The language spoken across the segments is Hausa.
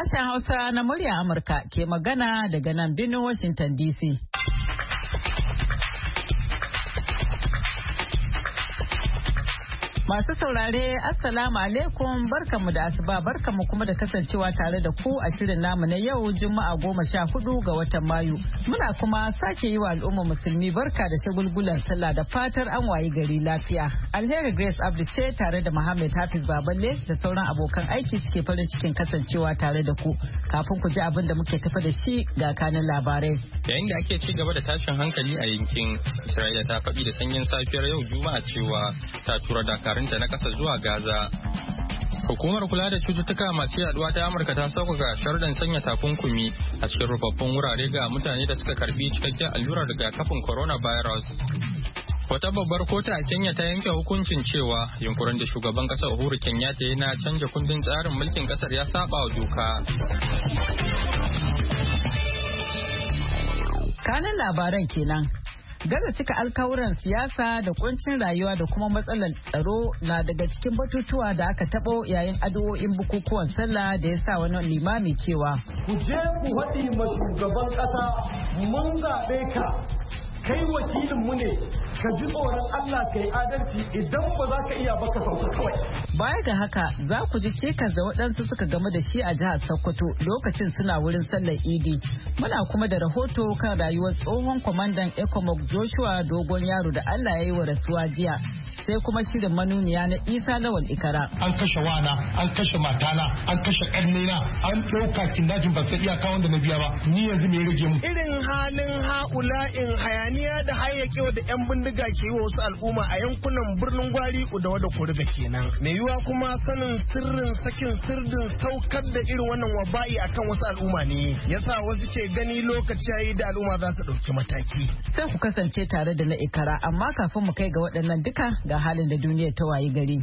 Sashen Hausa na murya Amurka ke magana daga nan birnin Washington DC. Masu saurare, Assalamu alaikum, barkanmu da asuba, barkanmu kuma da kasancewa tare da ku a shirin namu na yau Juma'a 14 ga watan Mayu. Muna kuma sake yi wa al'umma musulmi barka da shagulgulan sallah da fatar an wayi gari lafiya. Alheri Grace Abdu ce tare da Muhammad Hafiz Baballe da sauran abokan aiki suke farin cikin kasancewa tare da ku. Kafin ku ji abin da muke tafa da shi ga kanin labarai. Yayin da ake ci gaba da tashin hankali a yankin, Isra'ila ta faɗi da sanyin safiyar yau Juma'a cewa ta tura dakarunta na ƙasa zuwa Gaza. Hukumar kula da cututtuka masu yaduwa ta Amurka ta sauƙaƙa sharuɗan sanya takunkumi a cikin rufaffun wurare ga mutane da suka karbi cikakken allurar rigakafin coronavirus. Wata babbar kotu a Kenya ta yanke hukuncin cewa yunkurin da shugaban ƙasar Uhuru Kenyatta ya na canja kundin tsarin mulkin ƙasar ya saba wa doka. Kanin labaran kenan. Gaza cika alkawuran siyasa da kuncin rayuwa da kuma matsalar tsaro na daga cikin batutuwa da aka taɓo yayin addu'o'in bukukuwan sallah da ya sa wani limami cewa. Ku je ku haɗi ma shugaban ƙasa mun zaɓe ka, kai wakilinmu ne, ka ji tsoron Allah ka yi adalci idan ba za ka iya ba ka sauka kawai. Baya ga haka za ku ji cikas da waɗansu suka game da shi a jihar Sokoto lokacin suna wurin sallar Idi. Muna kuma da rahoto kan rayuwar tsohon kwamandan Ecomog Joshua Dogon Yaro da Allah ya yi wa rasuwa jiya. Sai kuma shirin manuniya na Isa Lawal Ikara. An kashe wana, an kashe matana, an kashe ƙannena, an ɗauka kindajin ba sai iyaka wanda na biya ba. Ni yanzu me ya rage mu? Irin halin ha'ula'in hayaniya da hayyakewa da 'yan bindiga ke yi wa wasu al'umma a yankunan birnin Gwari da wada Kuriga kenan. Mai yiwuwa kuma sanin sirrin sakin sirdin saukar da irin wannan waba'i akan wasu al'umma ne. Yasa wasu ke gani lokaci yayi da al'umma za su ɗauki mataki. Sai ku kasance tare da na Ikara, amma kafin mu kai ga waɗannan duka ga halin da duniyar ta wayi gari.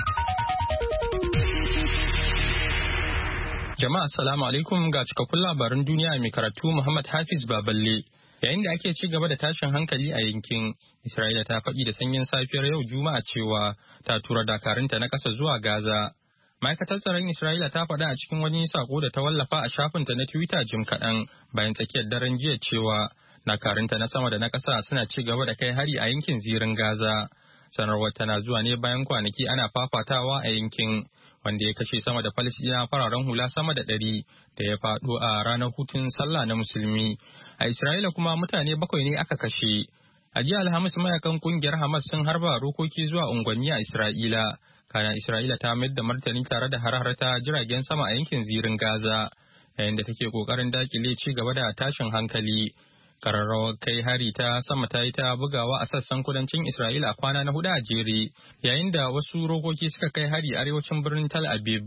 Jama'a assalamu alaikum, ga cikakkun labaran duniya mai karatu Muhammad Hafiz Baballe. Yayin da ake ci gaba da tashin hankali a yankin, Isra'ila ta faɗi da sanyin safiyar yau Juma'a cewa ta tura dakarunta na ƙasa zuwa Gaza. Ma'aikatar tsaron Isra'ila ta faɗa a cikin wani sako da ta wallafa a shafinta na Twitter jim kaɗan bayan tsakiyar daren jiya cewa dakarunta na sama da na ƙasa suna ci gaba da kai hari a yankin zirin Gaza. Sanarwar tana zuwa ne bayan kwanaki ana fafatawa a yankin, wanda ya kashe sama da Falasɗinawa fararen hula sama da 100 da ya faɗo a ranar hutun sallah na musulmi. A Isra'ila kuma mutane 7 ne aka kashe. A jiya Alhamis mayakan kungiyar Hamas sun harba rokoki zuwa unguwanni a Isra'ila. Kana Isra'ila ta mayar da martani tare da har ta jiragen sama a yankin zirin Gaza, yayin da take kokarin dakile ci gaba da tashin hankali. Kararrawar kai hari ta sama ta yi ta bugawa a sassan kudancin Isra'ila a kwana na 4 a jere, yayin da wasu rokoki suka kai hari arewacin birnin Tel Aviv.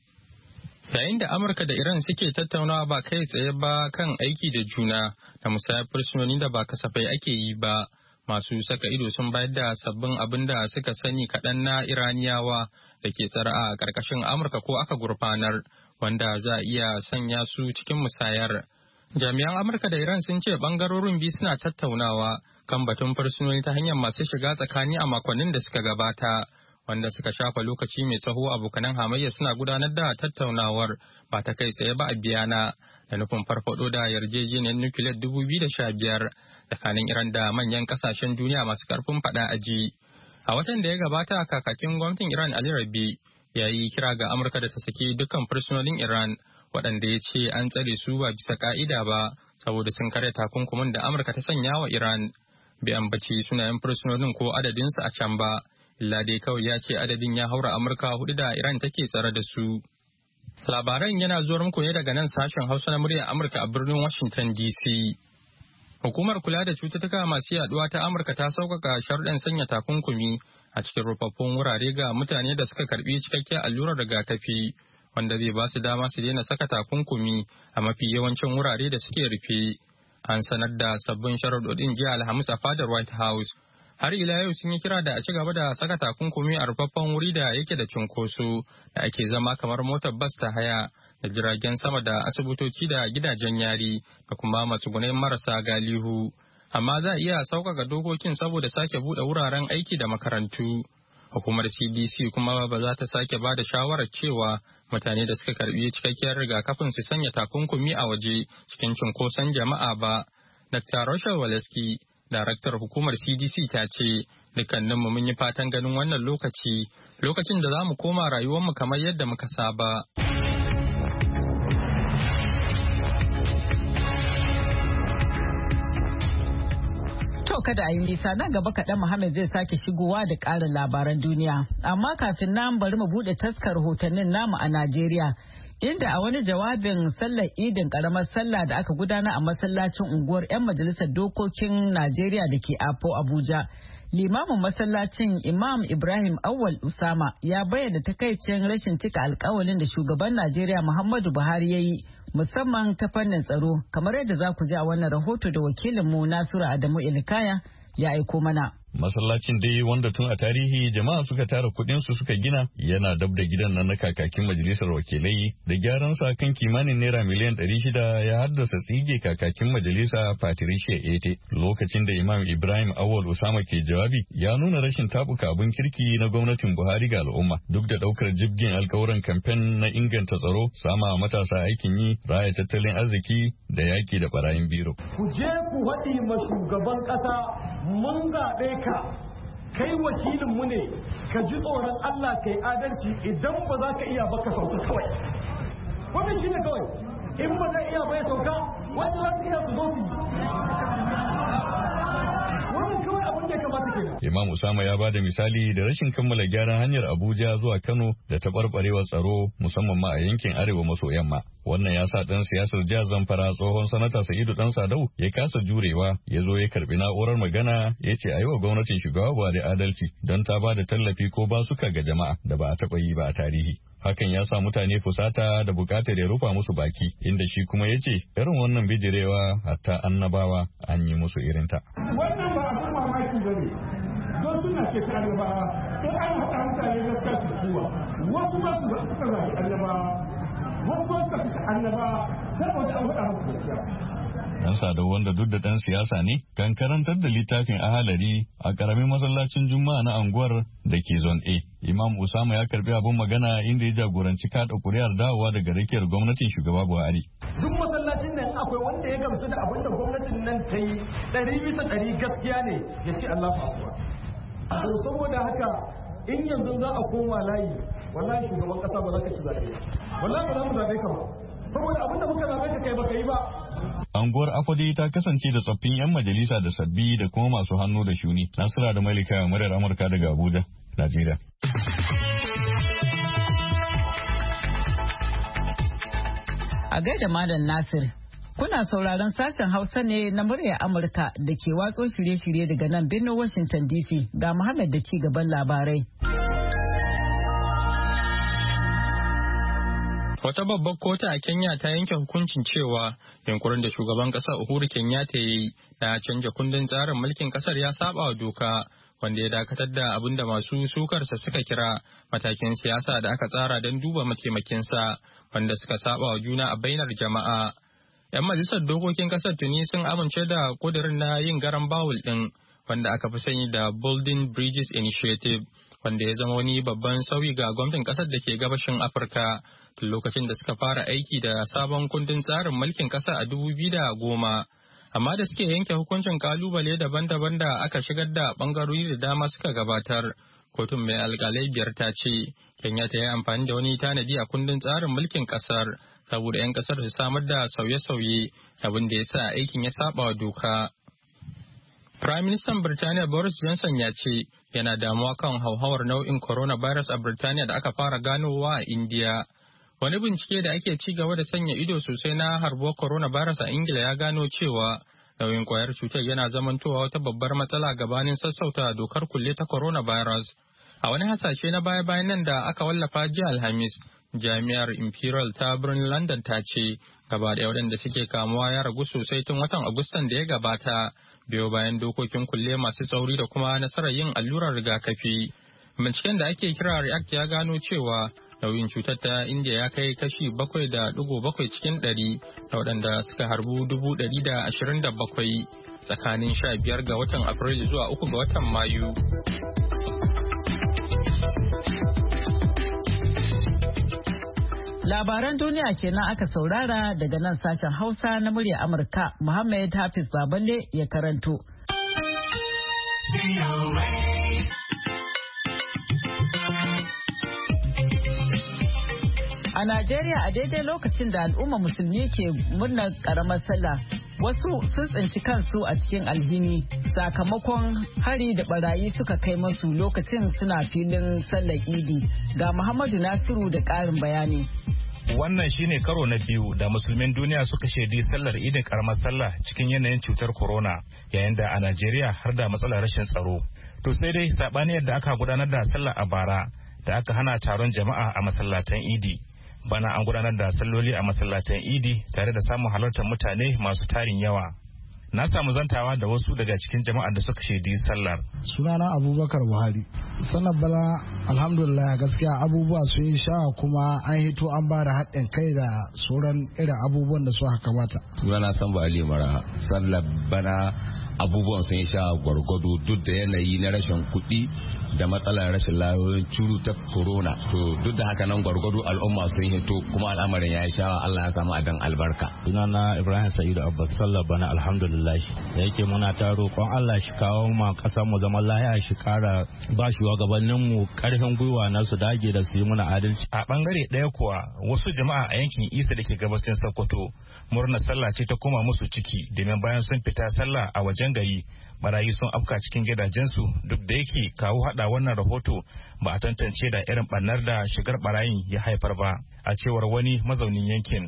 Yayin da Amurka da Iran suke tattaunawa ba kai tsaye ba kan aiki da juna da musayar fursunoni da ba kasafai ake yi ba, masu saka ido sun bayar da sabbin abin da suka sani kaɗan na Iraniyawa da ke tsare a ƙarƙashin Amurka ko aka gurfanar, wanda za a iya sanya su cikin musayar. Jami'an Amurka da Iran sun ce bangarorin biyu suna tattaunawa kan batun fursunoni ta hanyar masu shiga tsakani a makonnin da suka gabata, wanda suka shafa lokaci mai tsawo abokanan hamayya suna gudanar da tattaunawar ba ta kai tsaye ba a Biyana da nufin farfado da yarjejeniyar nukiliyar 2015 tsakanin Iran da manyan kasashen duniya masu karfin fada a ji. A watan da ya gabata kakakin gwamnatin Iran Ali Rabi ya yi kira ga Amurka da ta saki dukkan fursunonin Iran waɗanda ya ce an tsare su ba bisa ka'ida ba saboda sun karya takunkumin da Amurka ta sanya wa Iran. Bai ambaci sunayen fursunonin ko adadinsu a can ba, illa dai kawai ya ce adadin ya haura Amurka 4 da Iran take tsare da su. Labaran yana zuwa muku ne daga nan sashen Hausa na muryar Amurka a birnin Washington DC. Hukumar kula da cututtuka masu yaduwa ta Amurka ta sauƙaƙa sharuɗan sanya takunkumi a cikin rufaffun wurare ga mutane da suka karɓi cikakken allurar rigakafi, wanda zai ba su dama su daina saka takunkumi a mafi yawancin wurare da suke rufe. An sanar da sabbin sharuɗoɗin jiya Alhamis a fadar White House. Har ila yau sun yi kira da a ci gaba da saka takunkumi a rufaffen wuri da yake da cunkoso da ake zama kamar motar bas ta haya da jiragen sama da asibitoci da gidajen yari da kuma matsugunai marasa galihu. Amma za a iya sauƙaƙa dokokin saboda sake buɗe wuraren aiki da makarantu. Hukumar CDC kuma ba za ta sake ba da shawarar cewa mutane da suka karbi cikakkiyar rigakafin su sanya takunkumi a waje cikin cunkoson jama'a ba. Dr. Rochelle Walensky, daraktar hukumar CDC ta ce, dukkaninmu mun yi fatan ganin wannan lokacin da za mu koma rayuwarmu kamar yadda muka saba. To kada a yi nisa nan gaba kaɗan Muhammad zai sake shigowa da ƙarin labaran duniya. Amma kafin nan bari mu buɗe taskar hotonnin namu a Najeriya. Inda a wani jawabin sallar idin ƙaramar sallah da aka gudana a masallacin unguwar 'yan majalisar dokokin Najeriya da ke Afo Abuja. Limamin masallacin Imam Ibrahim Awwal Usama ya bayyana takaicin rashin cika alkawalin da shugaban Najeriya Muhammadu Buhari ya yi musamman ta fannin tsaro kamar yadda za ku ji a wannan rahoto da wakilinmu Nasiru Adamu Ilkaya ya aiko mana. Masallacin dai wanda tun a tarihi jama'a suka tara kuɗinsu suka gina yana dab da gidan nan na kakakin majalisar wakilai da gyaran sa kan kimanin naira miliyan 600 ya haddasa tsige kakakin majalisa Patricia Ete. Lokacin da Imam Ibrahim Awwal Usama ke jawabi ya nuna rashin tabuka abin kirki na gwamnatin Buhari ga al'umma duk da daukar jibgin alkawuran kamfen na inganta tsaro, sama matasa aikin yi, raya tattalin arziki da yaki da barayin biro. Ku je ku haɗi ma shugaban ƙasa mun zaɓe ka kai wakilinmu ne ka ji tsoron Allah kai adalci idan ba za ka iya ba ka sauka kawai wannan shine kawai in ba zai iya ba ya sauka wanda za su iya su zo su wannan kawai abin da ya kamata kenan. Imam Usama ya bada misali da rashin kammala gyaran hanyar Abuja zuwa Kano da taɓarɓarewar tsaro musamman ma a yankin arewa maso yamma. Wannan ya sa ɗan siyasar jihar Zamfara tsohon sanata Sa'idu Dan Sadau ya kasa jurewa ya zo ya karɓi na'urar magana ya ce a yi wa gwamnatin shugaba Buhari adalci don ta ba da tallafi ko basuka ga jama'a da ba a taɓa yi ba a tarihi. Hakan ya sa mutane fusata da bukatar ya rufa musu baki inda shi kuma ya ce irin wannan bijirewa hatta annabawa an yi musu irinta. Wannan ba abin mamaki ba ne don suna ce ta annabawa in an haɗa mutane gaskiya su kuwa wasu ba su suka zaɓi annabawa wasu ba su fi annabawa saboda an haɗa musu gaskiya. Dan Sadau wanda duk da ɗan siyasa ne kan karantar da littafin ahalari a ƙaramin masallacin Juma'a na anguwar da ke Zone A. Imam Usama ya karbi abin magana inda ya jagoranci kaɗa ƙuri'ar dawowa daga rakiyar gwamnatin shugaba Buhari. Duk masallacin nan akwai wanda ya gamsu da abin da gwamnatin nan ta yi 100% gaskiya ne ya ce Allah fa. Saboda haka in yanzu za a koma layi wallahi shugaban ƙasa ba za ka ci zaɓe. Wallahi ba za mu zaɓe ka ba. Saboda abin da muka zaɓe ka kai ba ka yi ba. Anguwar Afodi ta kasance da tsoffin 'yan majalisa da sabbi da kuma masu hannu da shuni. Nasira da Malika muryar Amurka daga Abuja, Najeriya. A gaida Malam Nasir, kuna sauraron sashen Hausa ne na muryar Amurka da ke watso shirye-shirye daga nan birnin Washington DC ga Muhammad da ci gaban labarai. Wata babbar kotu a Kenya ta yanke hukuncin cewa yunkurin da shugaban ƙasar Uhuru Kenyatta ya yi na canja kundin tsarin mulkin ƙasar ya saba wa doka wanda ya dakatar da abin da masu sukarsa suka kira matakin siyasa da aka tsara don duba mataimakinsa wanda suka saba wa juna a bainar jama'a. 'Yan majalisar dokokin ƙasar tuni sun amince da ƙudurin na yin garan bawul ɗin wanda aka fi sani da Building Bridges Initiative wanda ya zama wani babban sauyi ga gwamnatin ƙasar da ke gabashin Afirka tun lokacin da suka fara aiki da sabon kundin tsarin mulkin ƙasa a 2010. Amma da suke yanke hukuncin kalubale daban-daban da aka shigar da ɓangarori da dama suka gabatar. Kotun mai alƙalai 5 ta ce, Kenya ta yi amfani da wani tanadi a kundin tsarin mulkin ƙasar saboda 'yan ƙasar su samar da sauye-sauye abin da ya sa aikin ya saba wa doka. Prime Minister Birtaniya Boris Johnson ya ce yana damuwa kan hauhawar nau'in coronavirus a Birtaniya da aka fara ganowa a India. Wani bincike da ake ci gaba da sanya ido sosai na harbuwar coronavirus a Ingila ya gano cewa nauyin kwayar cutar yana zamantowa wata babbar matsala gabanin sassauta dokar kulle ta coronavirus. A wani hasashe na baya-bayan nan da aka wallafa jiya Alhamis, Jami'ar Imperial ta birnin London ta ce gaba ɗaya waɗanda suke kamuwa ya ragu sosai tun watan Agustan da ya gabata, biyo bayan dokokin kulle masu tsauri da kuma nasarar yin allurar rigakafi. Binciken da ake kira REACT ya gano cewa nauyin cutar ta India ya kai kashi 7.7 cikin 100 da waɗanda suka harbu 127 tsakanin 15 ga watan Afrilu zuwa 3 ga watan Mayu. Labaran duniya kenan aka saurara daga nan sashen Hausa na murya Amurka. Muhammad Hafiz Baballe ya karanto. A Najeriya a daidai lokacin da al'umma musulmi ke murnar karamar sallah, wasu sun tsinci kansu a cikin alhini sakamakon hari da barayi suka kai masu lokacin suna filin sallar idi. Ga Muhammadu Nasiru da ƙarin bayani. Wannan shine karo na biyu da musulmin duniya suka shaidi sallar idin karamar sallah cikin yanayin cutar corona, yayin da a Najeriya har da matsalar rashin tsaro. To sai dai sabani yadda aka gudanar da sallah a bara da aka hana taron jama'a a masallatan idi. Bana an gudanar da salloli a masallatan idi tare da samun halartar mutane masu tarin yawa. Na samu zantawa da wasu daga cikin jama'ar da suka shaidi sallar. Sunana Abubakar Buhari. Sanar bala alhamdulillah gaskiya abubuwa sun yi sha'a kuma an hito an ba da haɗin kai da sauran irin abubuwan da suka kamata. Sunana Sambo Ali Mara. Sallar bana abubuwan sun yi sha'a gwargwado duk da yanayi na rashin kuɗi da matsalar rashin layoyin cutar corona. To duk da haka nan gwargwado al'umma sun hito kuma al'amarin ya yi shawa, Allah ya samu adan albarka. Sunana Ibrahim Sa'idu Abbas. Sallar bana alhamdulillah da yake muna ta roƙon Allah shi kawo ma ƙasar mu zaman lafiya, shi kara ba shi gabanin mu ƙarfin gwiwa na su dage da su yi muna adalci. A bangare ɗaya kuwa wasu jama'a a yankin Isa da ke gabashin Sokoto murnar sallah ce ta koma musu ciki domin bayan sun fita sallah a wajen gari barayi sun afka cikin gidajensu. Duk da yake kawo hada wannan rahoto ba a tantance da irin barnar da shigar barayin ya haifar ba, a cewar wani mazaunin yankin.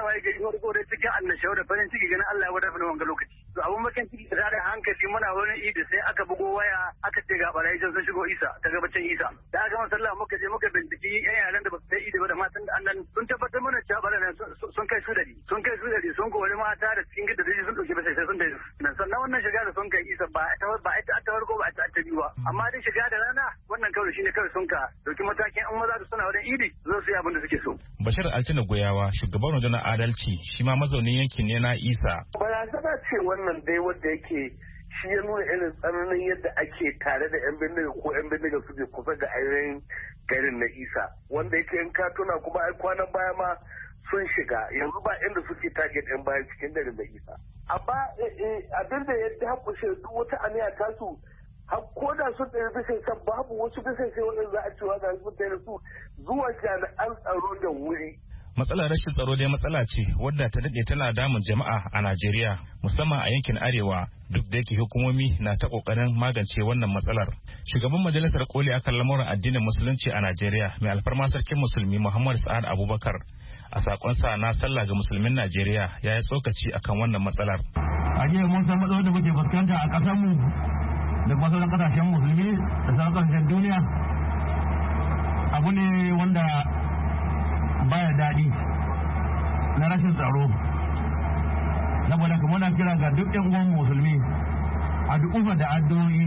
Cikin annashawa da farin ciki ganin Allah ya wadata wanga lokaci. To abun bakin ciki da hankali muna wurin idi sai aka bugo waya aka ce ga barayi sun shigo Isa ta gabacin Isa. Da aka gama sallah muka je muka binciki yan yaran da ba su kai idi ba da matan da annan sun tabbatar mana cewa barayi sun kai su dari. Sun kai su dari sun kori mata da cikin gidaje sun dauke ba sai sun dai. Sannan wannan shiga da sun kai Isa ba ita ta farko ba ita ta biyu ba. Amma dai shiga da rana wannan kawai shine kawai sun ka dauki matakin an maza da suna wurin idi zo su yi abin da suke so. Bashir Altina Goyawa shugaban rundunar adalci shi ma mazaunin yankin ne na Isa. Barazana ce wannan dai wanda yake shi ya nuna irin tsananin yadda ake tare da 'yan bindiga ko 'yan bindiga suke kusa ga ainihin garin na Isa. Wanda yake in ka tuna kuma ai kwanan baya ma sun shiga yanzu ba inda suke target 'yan bayan cikin garin na Isa. Amma abin da ya dakushe duk wata aniya tasu ko da sun ɗaya bisa kan babu wasu bisa sai waɗanda za a cewa ga su da su zuwa jami'an tsaro da wuri. Matsalar rashin tsaro dai matsala ce wadda ta daɗe tana damun jama'a a Najeriya musamman a yankin Arewa, duk da yake hukumomi na ta ƙoƙarin magance wannan matsalar. Shugaban Majalisar Koli akan lamuran addinin Musulunci a Najeriya mai alfarma sarkin Musulmi Muhammad Sa'ad Abubakar a sakonsa na sallah ga musulmin Najeriya ya yi tsokaci akan wannan matsalar. A jiya mun san matsalolin da muke fuskanta a ƙasarmu da kuma sauran ƙasashen musulmi da sauran ƙasashen duniya abu ne wanda baya daɗi na rashin tsaro. Saboda kuma muna kira ga duk ƴan uwan musulmi a duk da addu'o'i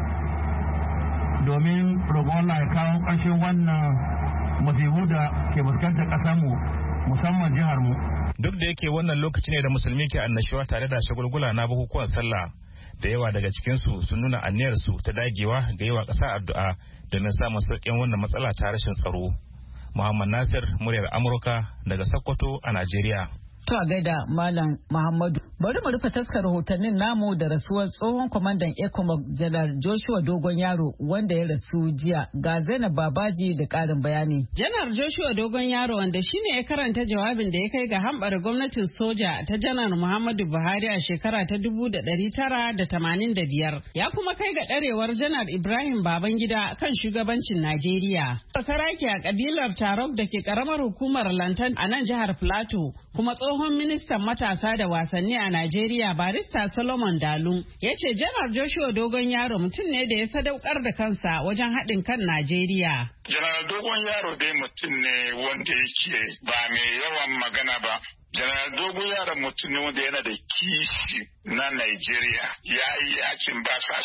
domin roƙon Allah ya kawo ƙarshen wannan musibu da ke fuskantar ƙasarmu musamman jihar mu. Duk da yake wannan lokaci ne da musulmi ke annashuwa tare da shagulgula na bukukuwan sallah, da yawa daga cikinsu sun nuna aniyarsu ta dagewa ga yawa ƙasa addu'a domin samun sauƙin wannan matsala ta rashin tsaro. Muhammad Nasir, muryar Amurka daga Sokoto a Najeriya. To a gaida Malam Muhammadu. Bari mu rufe taskar rahotannin namu da rasuwar tsohon kwamandan ECOMOG Janar Joshua Dogon Yaro wanda ya rasu jiya. Ga Zainab Babaji da ƙarin bayani. Janar Joshua Dogon Yaro wanda shine ya karanta jawabin da ya kai ga hambara gwamnatin soja ta Janar Muhammadu Buhari a shekara ta 1985. Ya kuma kai ga ɗarewar Janar Ibrahim Babangida kan shugabancin Najeriya. Saraki a kabilar Tarok da ke karamar hukumar Lantan a nan jihar Plateau kuma tsohon ministan matasa da wasanni a Najeriya barista Solomon Dalun ya ce Janar Joshua Dogon Yaro mutum ne da ya sadaukar da kansa wajen haɗin kan Najeriya. Janar Dogon Yaro dai mutum ne wanda yake ba mai yawan magana ba. Janar Dogon Yaro mutum ne wanda yana da kishi na Najeriya, ya yi yakin basasa. A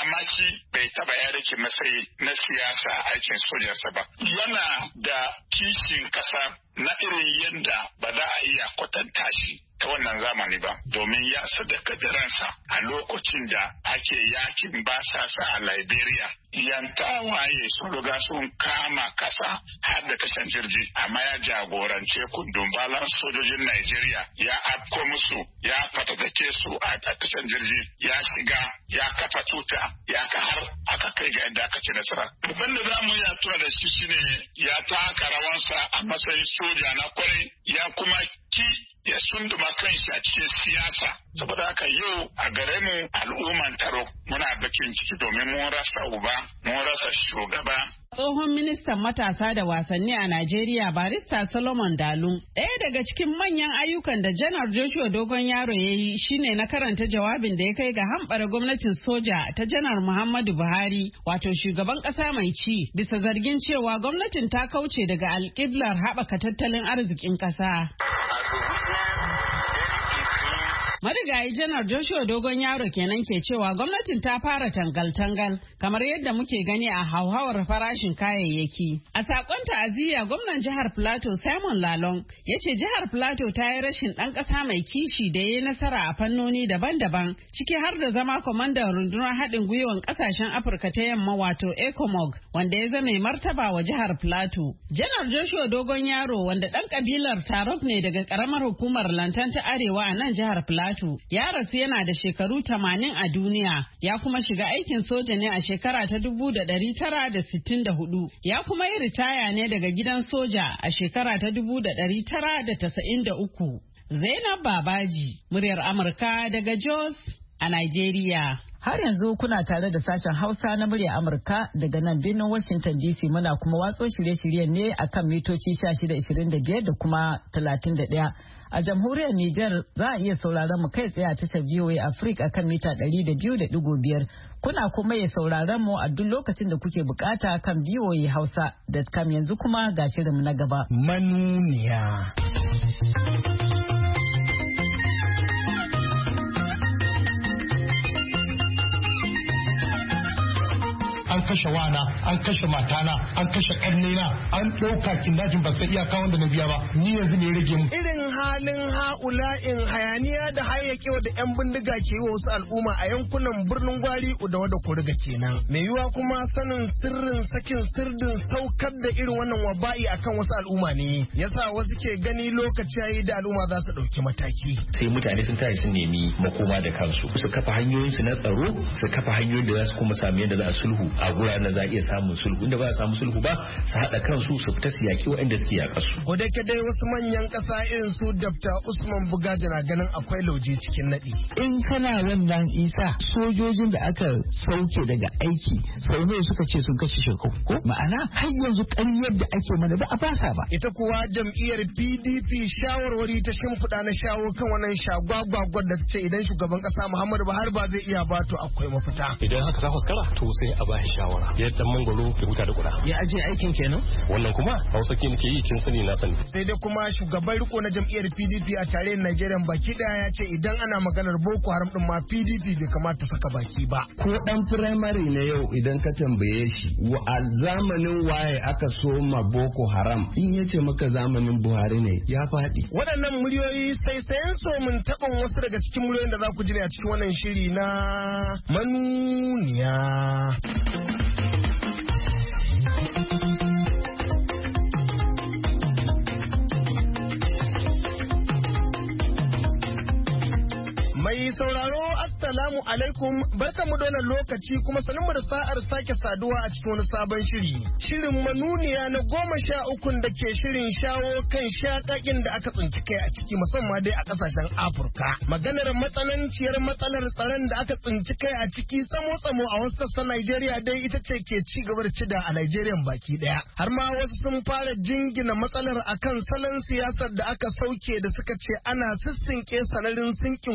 amma shi bai taba ya rike matsayi na siyasa aikin sojansa ba. Yana da kishin kasa na irin yadda ba za a iya kwatanta shi ta wannan zamani ba, domin ya sadaka da ransa a lokacin da ake yakin basasa a Liberia. Yan tawaye sun riga sun kama kasa har da tashan jirgi, amma ya jagorance kundumbalan sojojin Najeriya, ya afko musu, ya fatatake su a tashan jirgi, ya shiga, ya kafa tuta, ya har aka kai ga yadda aka ci nasara. Babban da za mu iya tura da shi shine ya taka rawansa a matsayin soja na kwarai, ya kuma ya sunduma kanshi a cikin siyasa. Saboda haka yau a gare mu al'umman Taro muna bakin ciki domin mun rasa uba, mun rasa shugaba. Tsohon ministan matasa da wasanni a Najeriya barista Solomon Dalun. Ɗaya daga cikin manyan ayyukan da Janar Joshua Dogon Yaro ya yi shine na karanta jawabin da ya kai ga hambara gwamnatin soja ta Janar Muhammadu Buhari, wato shugaban ƙasa mai ci, bisa zargin cewa gwamnatin ta kauce daga alƙiblar haɓaka tattalin arzikin ƙasa. Marigayi Janar Joshua Dogon Yaro kenan ke cewa gwamnatin ta fara tangal-tangal kamar yadda muke gani a hauhawar farashin kayayyaki. A sakon ta'aziyya gwamnan jihar Plateau Simon Lalong ya ce jihar Plateau ta yi rashin ɗan ƙasa mai kishi da ya yi nasara a fannoni daban-daban, ciki har da zama kwamandan rundunar haɗin gwiwan ƙasashen Afirka ta yamma wato ECOMOG, wanda ya zama martaba wa jihar Plateau. Janar Joshua Dogon Yaro, wanda ɗan ƙabilar Tarok ne daga ƙaramar hukumar Lantan ta Arewa a nan jihar Plateau, ya rasu yana da shekaru 80 a duniya, ya kuma shiga aikin soja ne a shekara ta 1964, ya kuma yi ritaya ne daga gidan soja a shekara ta 1993. Zainab Babaji, muryar Amurka daga Jos a Nigeria. Har yanzu kuna tare da sashen Hausa na murya Amurka daga nan birnin Washington DC, muna kuma watso shirye-shiryen ne a kan mitoci 1625 da kuma 31. A jamhuriyar Nijar za a iya sauraron mu kai tsaye a tashar VOA Africa kan mita 200.5. Kuna kuma iya sauraron mu a duk lokacin da kuke bukata kan voahausa.com. Yanzu kuma ga shirinmu na gaba. Manuniya. An kashe wana, an kashe matana, an kashe ƙarnena, an ɗauka kindajin ba sai iyaka wanda na biya ba, ni yanzu ne rage mu. Irin halin ha'ula'in hayaniya da hayyakewa da 'yan bindiga ke yi wa wasu al'umma a yankunan birnin Gwari da wadda Kuriga kenan. Mai yiwuwa kuma sanin sirrin sakin sirdin saukar da irin wannan waba'i akan wasu al'umma ne, yasa wasu ke gani lokaci yayi da al'umma za su ɗauki mataki. Sai mutane sun tashi sun nemi makoma da kansu, su kafa hanyoyinsu na tsaro, su kafa hanyoyin da za su kuma sami yadda za a sulhu a guraren da za a iya samun sulhu, inda ba a samu sulhu ba su haɗa kansu su fita su yaƙi waɗanda suke yaƙa su. Ko da dai wasu manyan ƙasa irin su Dr. Usman Bugaji na ganin akwai lauje cikin naɗi. In kana wannan isa sojojin da aka sauke daga aiki sau nawa suka ce sun kashe shekau ko ma'ana har yanzu ƙaryar da ake mana ba a basa ba. Ita kuwa jam'iyyar PDP shawarwari ta shimfiɗa na shawo kan wannan shagwagwagwar da ta ce idan shugaban ƙasa Muhammadu Buhari ba zai iya ba to akwai mafita. Idan haka ta fuskara to sai a ba shawara yadda mangoro ya huta da kuɗa. Ya aje aikin kenan? Wannan kuma Hausa ke nake yi kin sani na sani. Sai dai kuma shugaban riko na jam'iyyar PDP a tarayyar Najeriya baki daya ya ce idan ana maganar Boko Haram din ma PDP bai kamata saka baki ba. Ko dan firamare na yau idan ka tambaye shi a zamanin waye aka soma Boko Haram in yace maka zamanin Buhari ne ya faɗi. Waɗannan muryoyi sai sayan so mun taɓin wasu daga cikin muryoyin da za ku ji ne a cikin wannan shiri na manuniya. Mai sauraro assalamu alaikum barkamu da wannan lokaci kuma sanin da sa'ar sake saduwa a cikin wani sabon shiri. Shirin manuniya na 13 da ke shirin shawo kan shakakin da aka tsinci kai a ciki musamman dai a kasashen Afirka. Maganar matsananciyar matsalar tsaron da aka tsinci kai a ciki tsamo-tsamo a wasu sassan Najeriya dai ita ce ke ci gaba da cida a Najeriya baki daya. Har ma wasu sun fara jingina matsalar akan salon siyasar da aka sauke da suka ce ana sissinke sanarin sinkin kuɗin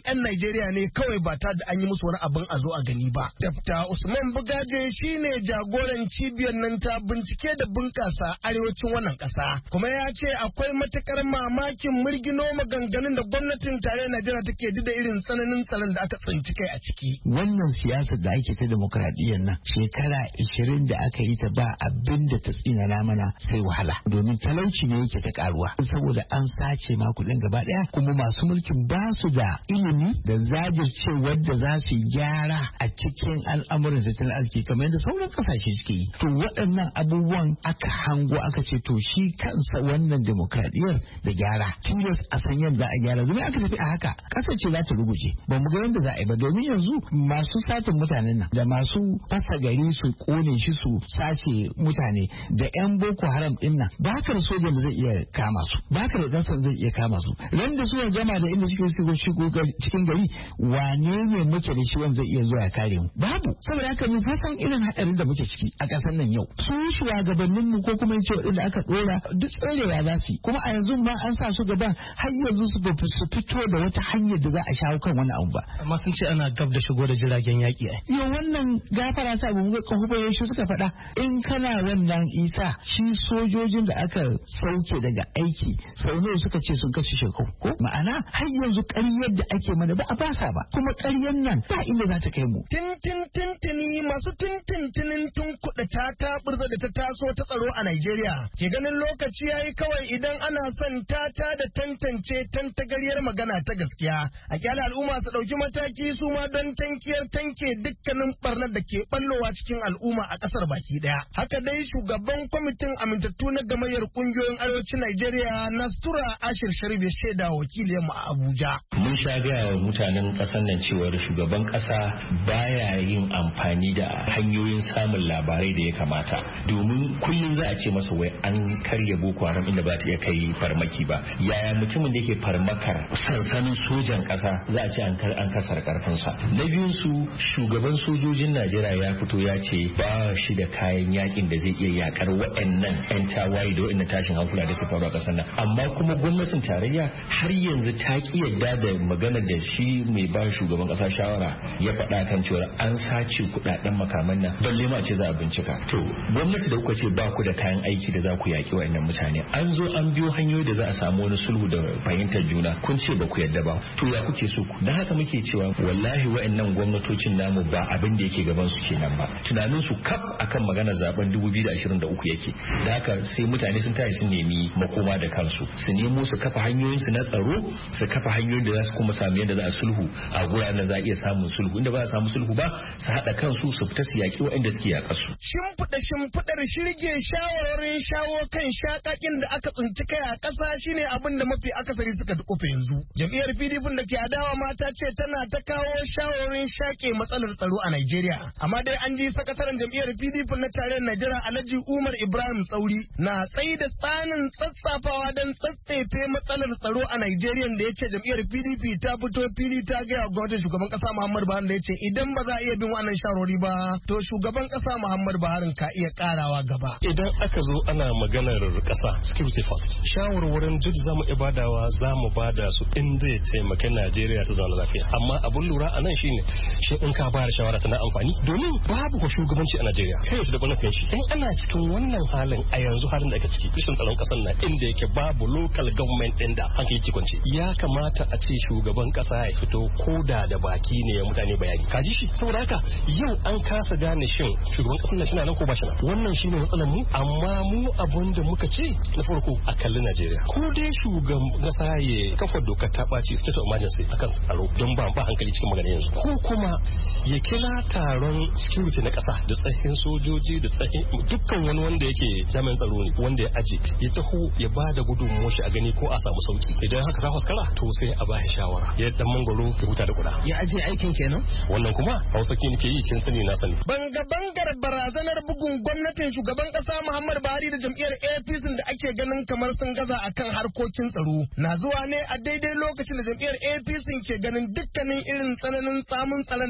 'yan Najeriya ne kawai ba ta da an yi musu wani abin a zo a gani ba. Dr. Usman Bugaje shine jagoran cibiyar nan ta bincike da bunƙasa arewacin wannan ƙasa. Kuma ya ce akwai matukar mamakin murgino maganganun da gwamnatin tarayyar Najeriya take da irin tsananin tsaron da aka tsinci kai a ciki. Wannan siyasar da ake ta demokradiyyar nan shekara 20 da aka yi ta ba abin da ta tsinana mana sai wahala. Domin talauci ne yake ta karuwa. Saboda an sace ma kuɗin gaba ɗaya kuma masu mulkin ba su da ilimi da zajircewar da za su yi gyara a cikin al'amuran tattalin arziki kamar yadda sauran kasashe suke yi. To waɗannan abubuwan aka hango aka ce to shi kansa wannan demokradiyyar da gyara tilas a san yadda a gyara domin aka tafi a haka ƙasar ce za ta ruguje ba mu ga yadda za a yi ba domin yanzu masu satin mutanen nan da masu fasa gari su kone shi su sace mutane da yan boko haram din nan ba haka da sojan da zai iya kama su ba haka da ɗansan zai iya kama su ran da suna gama da inda suke shigo cikin gari wane ne muke da shi wanda zai iya zuwa ya kare mu babu saboda haka mu fasan irin haɗarin da muke ciki a ƙasar nan yau su shugabannin mu ko kuma in ce waɗanda aka ɗora duk tsorewa za su yi kuma a yanzu ma an sa su gaban har yanzu su fito da wata hanyar da za a shawo kan wani abu ba amma sun ce ana gab da shigo da jiragen yaƙi ai yo wannan gafara sa mun ga kahubayen shi suka faɗa in kana wannan isa shi sojojin da aka sauke daga aiki sau nawa suka ce sun kashe shekau ko ma'ana har yanzu ƙaryar da ake mana ba a basa ba kuma ƙaryar nan ba inda za ta kai mu tintini masu tintinin tun kuɗa ta burza da ta taso ta tsaro a Najeriya ke ganin lokaci yayi kawai idan ana son ta da tantance tantagaryar magana ta gaskiya a kyala al'umma su ɗauki mataki su ma don tanke dukkanin barnar da ke ballowa cikin al'umma a ƙasar baki ɗaya. Haka dai shugaban kwamitin amintattu na gamayyar ƙungiyoyin arewacin Najeriya Nastura Ashir Sharif ya shaida wakilin mu a Abuja. Mun sha gaya wa mutanen ƙasar nan cewar shugaban ƙasa baya yin amfani da hanyoyin samun labarai da ya kamata domin kullum za a ce masa wai an karya Boko Haram inda ba ta iya kai farmaki ba. Yaya mutumin da yake farmakar sansanin sojan ƙasa za a ce an kasar karfinsa. Na biyun su shugaban sojojin Najeriya ya fito ya ce ba shi da kayan yakin da zai iya yakar waɗannan 'yan tawaye da waɗannan tashin hankula da suka faru a ƙasar nan. Amma kuma gwamnatin tarayya har yanzu ta ki yadda da maganar da shi mai ba shugaban ƙasa shawara ya faɗa kan cewa an sace kuɗaɗen makaman nan balle ma ce za a bincika. To gwamnati da kuka ce ba ku da kayan aiki da za ku yaƙi waɗannan mutane an zo an biyo hanyoyi da za a samu wani sulhu da fahimtar juna kun ce ba ku yadda ba to ya kuke so ku dan haka muke cewa wallahi waɗannan gwamnatocin namu ba abin da yake gaban su kenan ba tunanin su kaf akan maganar zaben 2023 yake da haka sai mutane sun tashi sun nemi makoma da kansu su nemo su kafa hanyoyin su na tsaro su kafa hanyoyin da za su kuma samu yadda za a sulhu a guraren da za a iya samun sulhu inda ba a samu sulhu ba su haɗa kansu su fita su yaƙi waɗanda suke yaƙa su. Shimfiɗar shirge shawarorin shawo kan shakakin da aka tsinci kai a ƙasa shine abin da mafi akasari suka dukufa yanzu. Jam'iyyar PDP da ke adawa mata ce tana ta kawo shawarorin shaƙe matsalar tsaro a Najeriya. Amma dai an ji sakataren jam'iyyar PDP na tarayyar Najeriya Alhaji Umar Ibrahim Tsauri na tsayi da tsanin tsatsafawa don tsatsefe matsalar tsaro a Najeriya da ya ce jam'iyyar PDP ta fito fili ta gaya gwamnatin shugaban ƙasa Muhammadu Buhari da ya ce idan ba za a iya bin wannan shawarwari ba to shugaban ƙasa Muhammadu Buhari ka iya ƙarawa gaba. Idan aka zo ana maganar ƙasa security first shawarwarin duk zamu ibadawa zamu bada su in zai taimaki Najeriya ta zauna lafiya amma abun lura a nan shine shi in ka bayar shawara tana amfani domin babu ko shugabanci a Najeriya kai su da banafin shi in ana cikin wannan halin a yanzu halin da ake ciki kishin tsaron ƙasar nan inda yake babu local government din da hankali ke kwance ya kamata a ce shugaban ƙasa ya fito koda da baki ne ya mutane bayani kaji shi saboda haka yau an kasa gane shin shugaban ƙasar nan nan ko ba shi nan wannan shine matsalar mu amma mu abun da muka ce na farko a kalli Najeriya ko dai shugaban ƙasa ya kafa dokar ta ɓaci state of emergency akan tsaro don ba hankali cikin magana yanzu ko kuma ya kira taron security na ƙasa da tsahin sojoji da tsahin dukkan wani wanda yake jami'an tsaro ne wanda ya aje ya taho ya ba da gudunmuwar shi a gani ko a samu sauki idan haka ta faskara to sai a ba shi shawara ya dan mangoro ya huta da kuɗa ya aje aikin kenan wannan kuma hausa ke nake yi kin sani na sani bangar barazanar bugun gwamnatin shugaban ƙasa Muhammadu Buhari da jam'iyyar APC da ake ganin kamar sun gaza akan harkokin tsaro na zuwa ne a daidai lokacin da jam'iyyar APC ke ganin dukkanin irin tsananin samun tsaron da aka tsinci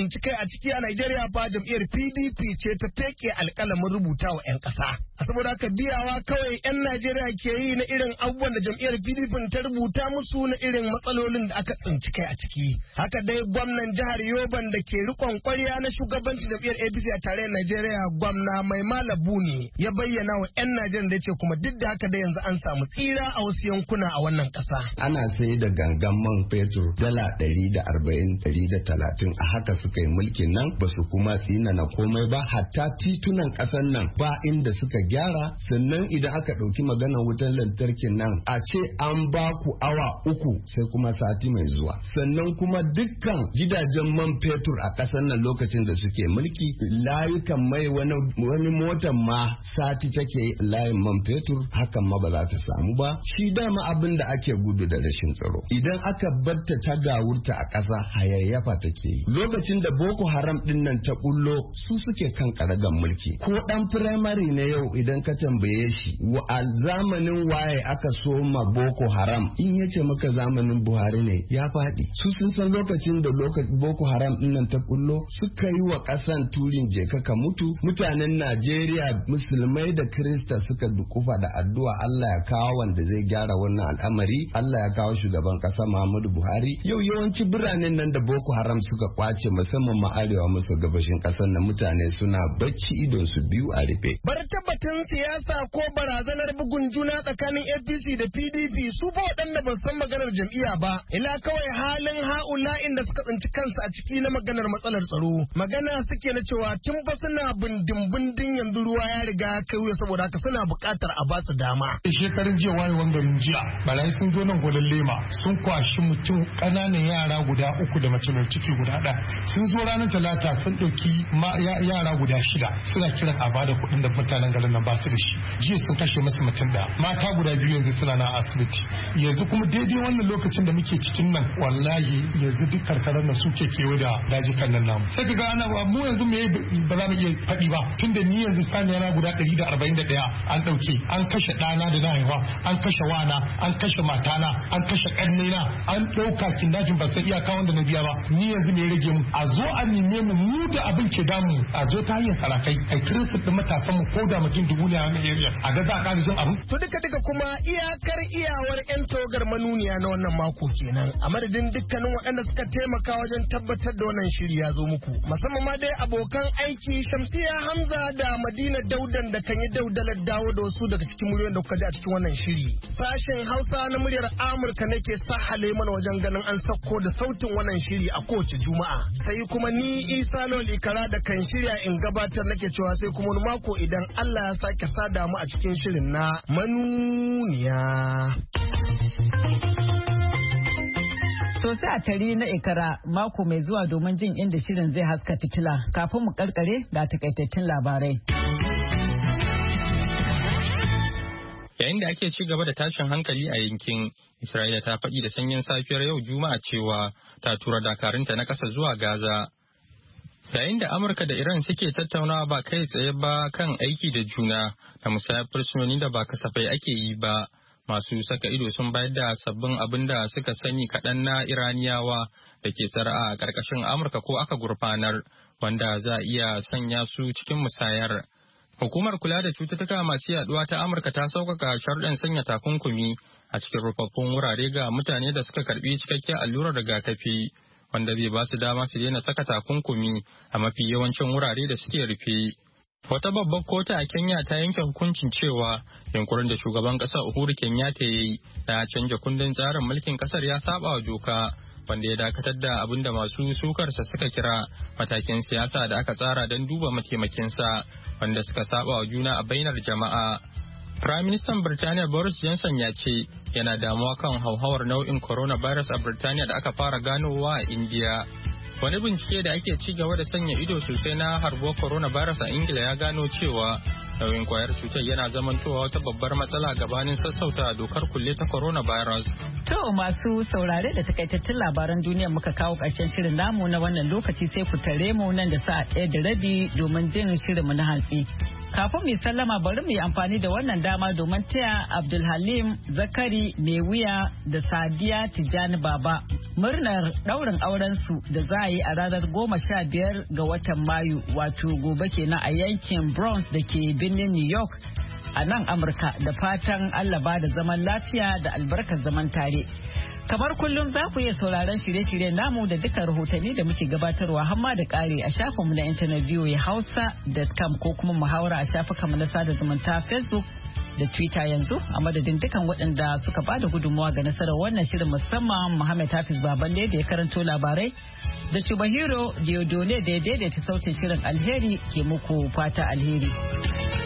tsinci kai a ciki a Najeriya fa jam'iyyar PDP ce ta feke alƙalamin rubuta wa 'yan ƙasa. Saboda haka biyawa kawai 'yan Najeriya ke yi na irin abubuwan da jam'iyyar PDP ta rubuta musu na irin matsalolin da aka tsinci kai a ciki. Haka dai gwamnan jihar Yoban da ke rikon kwarya na shugabancin jam'iyyar APC a tarayyar Najeriya gwamna Mai Malabu ne ya bayyana wa 'yan Najeriya da ce kuma duk da haka dai yanzu an samu tsira a wasu yankuna a wannan ƙasa. Ana sai da gangan man fetur dala 140-130 a haka suka yi mulkin nan ba su kuma tsinana komai ba hatta titunan ƙasar nan ba inda suka gyara. Sannan idan aka ɗauki maganar wutar lantarkin nan a ce an ba ku awa 3 sai kuma sati mai zuwa. Sannan kuma dukkan gidajen man fetur a ƙasar nan lokacin da suke mulki layukan mai wani motan ma sati take layin man fetur hakan ma ba za ta samu ba. Shi dama abin da ake gudu da rashin tsaro idan aka batta ta gawurta a ƙasa hayayyafa take yi. Lokacin da Boko Haram din nan ta bullo su suke kan karagan mulki. Ko dan firamare ne yau idan ka tambaye shi a zamanin waye aka soma Boko Haram in yace maka zamanin Buhari ne ya faɗi. Su sun san lokacin da Boko Haram din nan ta bullo suka yi wa ƙasan turin jeka ka mutu. Mutanen Najeriya musulmai da Kirista suka dukufa da addu'a Allah ya kawo wanda zai gyara wannan al'amari. Allah ya kawo shugaban ƙasa Muhammadu Buhari. Yau yawanci biranen nan da Boko Haram suka kwace musamman ma arewa maso gabashin ƙasar nan mutane suna bacci idon su biyu a rufe. Bar tabbatin siyasa ko barazanar bugun juna tsakanin APC da PDP su ba waɗanda ban san maganar jam'iyya ba. Ila kawai halin ha'ula'in da suka tsinci kansu a ciki na maganar matsalar tsaro. Magana suke na cewa tun fa suna bindin yanzu ruwa ya riga kai wuya saboda haka suna buƙatar a ba su dama. Shekarun jiya wayewan garin jiya barayi sun zo nan gwalan lema sun kwashi mutum ƙananan yara guda 3 da mace mai ciki guda 1. Sun zo ranar Talata sun ɗauki yara guda 6 suna kiran a bada kuɗin da mutanen garin nan ba su da shi. Jiya sun kashe musu mutum 1 mata guda 2 yanzu suna na asibiti. Yanzu kuma daidai wannan lokacin da muke cikin nan wallahi yanzu duk karkarar nan suke kewa da dajikan nan namu. Sai ka ga ana mu yanzu me ba za mu iya faɗi ba tunda ni yanzu saniyana guda 141 an ɗauke an kashe ɗana da na haifa an kashe wana an kashe matana an kashe ƙannena an ɗauka kinnafin ba sai iyaka wanda na biya ba. Ni yanzu me rage mu a zo a neme mu da abin ke damu a zo ta hanyar sarakai a kirinsu da matasan mu ko da mutum 1000 ne a wannan area a ga za a ƙara jin abin. To duka kuma iyakar iyawar 'yan togar manuniya na wannan mako kenan a madadin dukkanin waɗanda suka taimaka wajen tabbatar da wannan shiri ya zo muku musamman ma dai abokan aiki Shamsiya Hamza da Madina Daudan da kan yi daudalar dawo da wasu daga cikin muryoyin da kuka ji a cikin wannan shiri. Sashen Hausa na muryar Amurka nake sa hale mana wajen ganin an sako da sautin wannan shiri a kowace Juma'a. Sai kuma ni Isa Lol Ikara da kan shirya in gabatar nake cewa sai kuma wani mako idan Allah ya sake sada mu a cikin shirin na manuniya. To sai a tari na Ikara mako mai zuwa domin jin inda shirin zai haska fitila kafin mu karkare ga takaitattun labarai. Yayin da ake ci gaba da tashin hankali a yankin, Isra'ila ta faɗi da sanyin safiyar yau Juma'a cewa ta tura dakarunta na ƙasa zuwa Gaza. Yayin da Amurka da Iran suke tattaunawa ba kai tsaye ba kan aiki da juna da musayar fursunoni da ba kasafai ake yi ba, masu saka ido sun bayar da sabbin abin da suka sani kaɗan na Iraniyawa da ke tsara a ƙarƙashin Amurka ko aka gurfanar, wanda za a iya sanya su cikin musayar. Hukumar kula da cututtuka masu yaduwa ta Amurka ta sauƙaƙa sharuɗan sanya takunkumi a cikin rufaffun wurare ga mutane da suka karɓi cikakken allurar rigakafi, wanda zai ba su dama su daina saka takunkumi a mafi yawancin wurare da suke rufe. Wata babbar kotu a Kenya ta yanke hukuncin cewa yunkurin da shugaban ƙasar Uhuru Kenyatta ya yi na canja kundin tsarin mulkin ƙasar ya saba wa doka, wanda ya dakatar da abin da masu sukarsa suka kira matakin siyasa da aka tsara don duba mataimakinsa wanda suka saba wa juna a bainar jama'a. Firaministan Birtaniya Boris Johnson ya ce yana damuwa kan hauhawar nau'in coronavirus a Birtaniya da aka fara ganowa a India. Wani bincike da ake ci gaba da sanya ido sosai na harbuwar coronavirus a Ingila ya gano cewa nauyin kwayar cutar yana zamantowa wata babbar matsala gabanin sassauta dokar kulle ta coronavirus. To masu saurare da takaitattun labaran duniya muka kawo ƙarshen shirin namu na wannan lokaci sai ku tare mu nan da sa'a 1:30 domin jin shirinmu na hantsi. Kafin mu sallama bari mu yi amfani da wannan dama domin taya Abdulhalim Zakari mai wuya da Sadiya Tijjani Baba murnar ɗaurin aurensu da za a yi a ranar 15 ga watan Mayu wato gobe kenan a yankin Bronx da ke birnin New York a nan Amurka da fatan Allah ba da zaman lafiya da albarkar zaman tare. Kamar kullum za ku iya sauraron shirye-shiryen namu da duka rahotanni da muke gabatarwa hamma da ƙari a shafinmu na intanet voahausa.com ko kuma muhawara a shafukanmu na sada zumunta Facebook da Twitter yanzu a madadin dukan waɗanda suka ba da gudunmawa ga nasarar wannan shirin musamman Muhammad Hafiz Baballe da ya karanto labarai da Chubahiro Diodone da ya daidaita sautin shirin alheri ke muku fata alheri.